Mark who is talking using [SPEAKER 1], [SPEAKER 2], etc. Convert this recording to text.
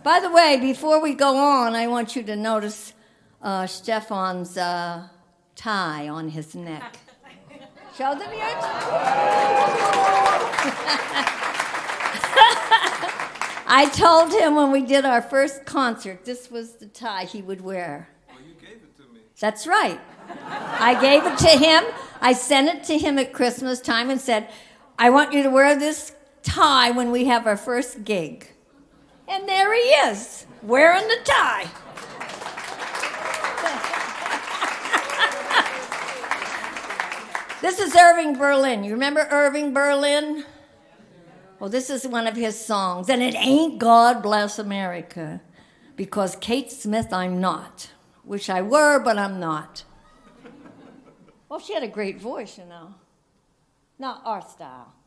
[SPEAKER 1] By the way, before we go on, I want you to notice Stefan's tie on his neck. Show them your I told him when we did our first concert, this was the tie he would wear.
[SPEAKER 2] Well, you gave it to me.
[SPEAKER 1] That's right. I gave it to him. I sent it to him at Christmas time and said, I want you to wear this tie when we have our first gig. And there he is, wearing the tie. This is Irving Berlin. You remember Irving Berlin? Well, this is one of his songs. And it ain't God Bless America, because Kate Smith I'm not. Wish I were, but I'm not. Well, she had a great voice, you know. Not our style.